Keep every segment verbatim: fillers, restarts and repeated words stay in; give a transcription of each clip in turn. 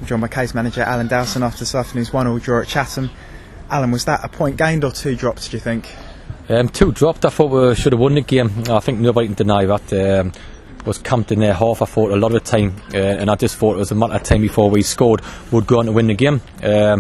joined by case manager Alan Dowson after this afternoon's one all draw at Chatham. Alan, was that a point gained or two dropped, do you think? Um, two dropped. I thought we should have won the game. I think nobody can deny that. Um, was camped in their half, I thought, a lot of the time, uh, and I just thought it was a matter of time before we scored, we'd go on to win the game. Um,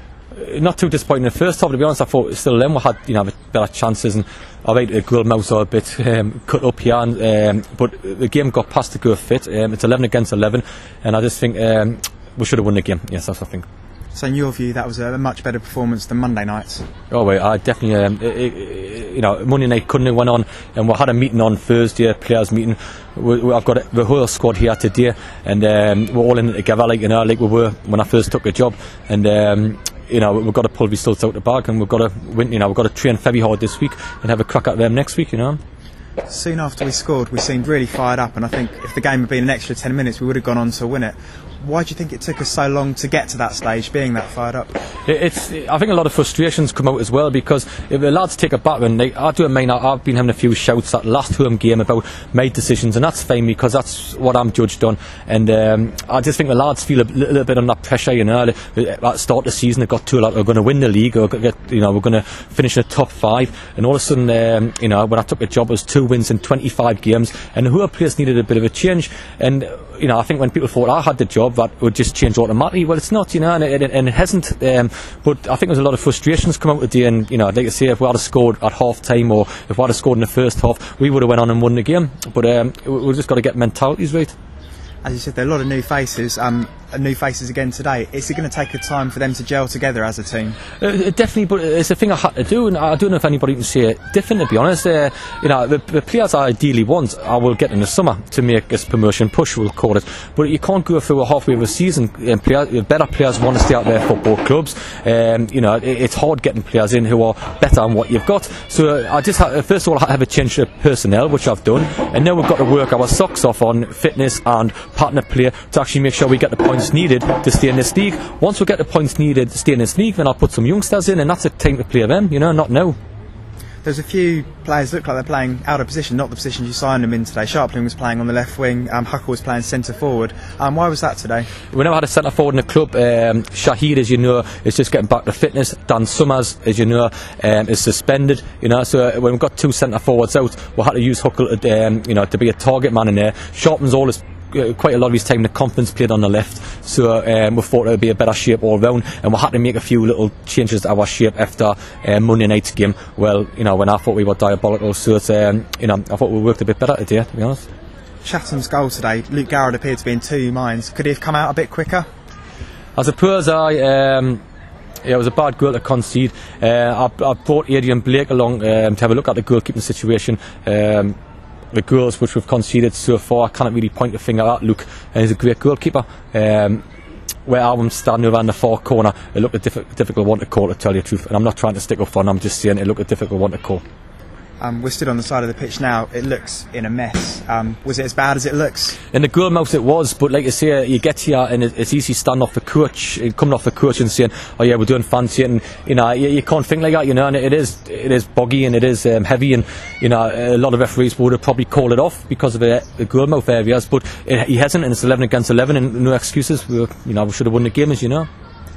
not too disappointing in the first half, to be honest. I thought still then we had, you know, better chances, and I think the goal mouths are a bit um, cut up here, and, um, but the game got past the good fit. Um, it's eleven against eleven, and I just think um, we should have won the game. Yes, that's what I think. So in your view, that was a much better performance than Monday night's? Oh, wait, I definitely, um, it, it, you know, Monday night couldn't have went on, and we had a meeting on Thursday, a players meeting. We, we, I've got the whole squad here today, and um, we're all in it together, like, you know, like we were when I first took the job, and um, you know, we've got to pull results out the bag, and we've got to win. You know, we've got to train very hard this week and have a crack at them next week. You know. Soon after we scored, we seemed really fired up, and I think if the game had been an extra ten minutes, we would have gone on to win it. Why do you think it took us so long to get to that stage, being that fired up? It's, I think a lot of frustrations come out as well, because if the lads take it back, and like, I do mean I've been having a few shouts at last home game about made decisions, and that's fine because that's what I'm judged on. And um, I just think the lads feel a little bit under pressure. You know, at the start of the season, they got to like we're going to win the league, or get, you know, we're going to finish in the top five. And all of a sudden, um, you know, when I took the job, it was two wins in twenty-five games, and the whole place needed a bit of a change. And you know, I think when people thought I had the job, that would just change automatically. Well, it's not, you know, and it, and it hasn't. Um, but I think there's a lot of frustrations come out today, and you know, I'd like to say if we had scored at half time, or if we had scored in the first half, we would have went on and won the game. But um, we've just got to get mentalities right. As you said, there are a lot of new faces, um, new faces again today. Is it going to take a time for them to gel together as a team? Uh, definitely, but it's a thing I had to do, and I don't know if anybody can say it different, to be honest. Uh, you know, the, the players I ideally want, I will get in the summer to make this promotion push, we'll call it. But you can't go through a halfway of a season, and players, better players want to stay at their football clubs. Um, you know, it, it's hard getting players in who are better than what you've got. So uh, I just ha- first of all, I have a change of personnel, which I've done, and now we've got to work our socks off on fitness and partner player to actually make sure we get the points needed to stay in this league. Once we get the points needed to stay in this league, then I'll put some youngsters in, and that's a time to play them, you know, not now. There's a few players that look like they're playing out of position, not the positions you signed them in today. Sharpling was playing on the left wing, um, Huckle was playing centre forward. Um, why was that today? We never had a centre forward in the club. Um, Shahid, as you know, is just getting back to fitness. Dan Summers, as you know, um, is suspended. You know, so when we've got two centre forwards out, we had to use Huckle, to, um, you know, to be a target man in there. Sharpman's always Uh, quite a lot of his time the confidence played on the left, so um, we thought it would be a better shape all round, and we had to make a few little changes to our shape after uh, Monday night's game. Well, you know, when I thought we were diabolical, so it's, um, you know, I thought we worked a bit better today, to be honest. Chatham's goal today, Luke Garrett appeared to be in two minds. Could he have come out a bit quicker? I suppose I um, yeah, it was a bad goal to concede. uh, I, I brought Adrian Blake along um, to have a look at the goalkeeping situation. um, The goals which we've conceded so far, I can't really point the finger at Luke, and he's a great goalkeeper. Um, where I'm standing over in the far corner, it looked a diff- difficult one to call, to tell you the truth, and I'm not trying to stick up for him, I'm just saying it looked a difficult one to call. Um, we're stood on the side of the pitch now. It looks in a mess. Um, was it as bad as it looks? In the goal mouth it was, but like I say, you get here and it's easy standing off the coach, coming off the coach and saying, oh yeah, we're doing fancy, and you know, you, you can't think like that, you know, and it is it is boggy and it is um, heavy, and you know, a lot of referees would have probably called it off because of the, the goal mouth areas, but it, he hasn't, and it's eleven against eleven, and no excuses. We were, you know, we should have won the game, as you know.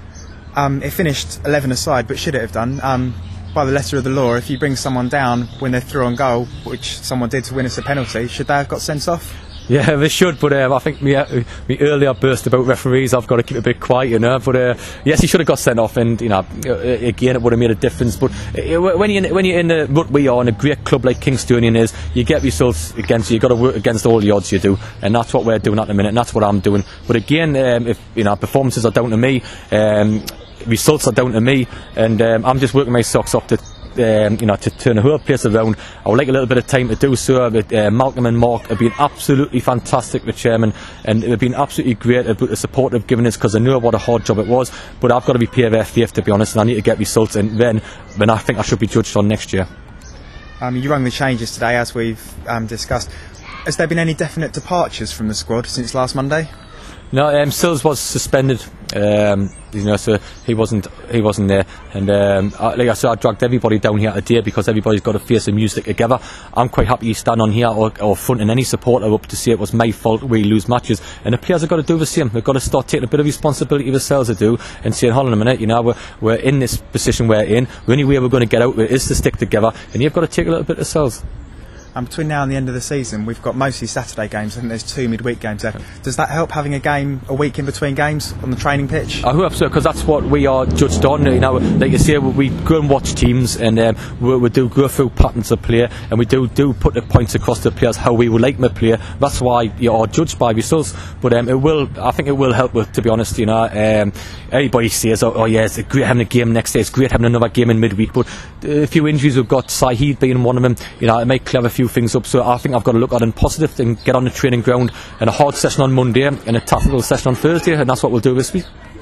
Um, it finished eleven aside, but should it have done? Um, by the letter of the law, if you bring someone down when they're through on goal, which someone did to win us a penalty, should they have got sent off? Yeah, they should, but um, I think me, uh, me earlier burst about referees, I've got to keep a bit quiet, you know. But uh, yes, he should have got sent off, and you know, again, it would have made a difference. But uh, when you're in, when you're in the rut we are, in a great club like Kingstonian is, you get results against you. You've got to work against all the odds you do, and that's what we're doing at the minute, and that's what I'm doing. But again, um, if you know, performances are down to me, um, results are down to me, and um, I'm just working my socks off to. Um, you know, to turn the whole place around. I would like a little bit of time to do so, but uh, Malcolm and Mark have been absolutely fantastic, the chairman, and they've been absolutely great about the support they've given us, because I know what a hard job it was, but I've got to be paid their faith, to be honest, and I need to get results, and then, then I think I should be judged on next year. Um, you rung the changes today, as we've um, discussed. Has there been any definite departures from the squad since last Monday? No, um, Sills was suspended Um, you know, so he wasn't he wasn't there, and um, I, like I said, I dragged everybody down here today because everybody's got to face the music together. I'm quite happy to stand on here or, or fronting any supporter up to say it was my fault we lose matches, and the players have got to do the same. They've got to start taking a bit of responsibility themselves to do and saying, hold on a minute, you know, we're, we're in this position we're in. The only way we're going to get out of it is to stick together, and you've got to take a little bit yourselves. And between now and the end of the season, we've got mostly Saturday games. I think there's two midweek games there. Does that help having a game a week in between games on the training pitch? I hope so, because that's what we are judged on. You know, like you say, we go and watch teams, and um, we, we do go through patterns of play, and we do do put the points across to players how we would like them to play. That's why you are judged by results. But um, it will, I think, it will help with, to be honest. You know, um, everybody says, "Oh, oh yeah, it's great having a game next day. It's great having another game in midweek." But a few injuries we've got, Saheed being one of them. You know, it might clear a few things up. So I think I've got to look at it in positive and get on the training ground and a hard session on Monday and a tactical session on Thursday, and that's what we'll do this week.